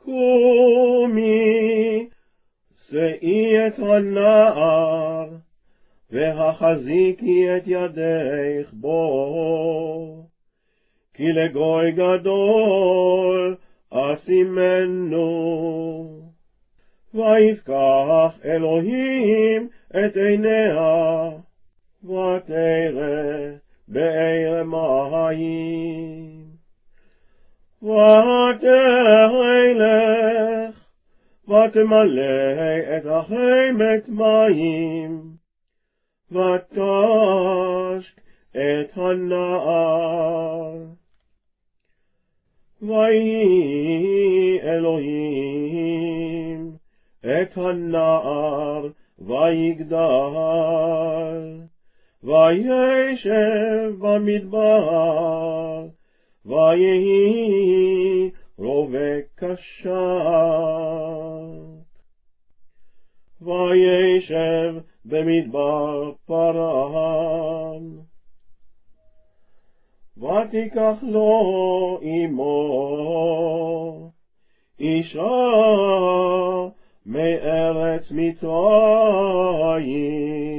קומי, שאי את הנער, והחזיקי את ידך בו, כי לגוי גדול אשימנו. ויפקח אלוהים את עיניה, ותרא באר מים. ותלך, ותמלא את החמת מים, ותשק את הנער. ויהי אלוהים את הנער ויגדל, וישב במדבר, ויהי רובה קשת. וישב במדבר פרן. ותיקח לו אמו אישה מארץ מצרים,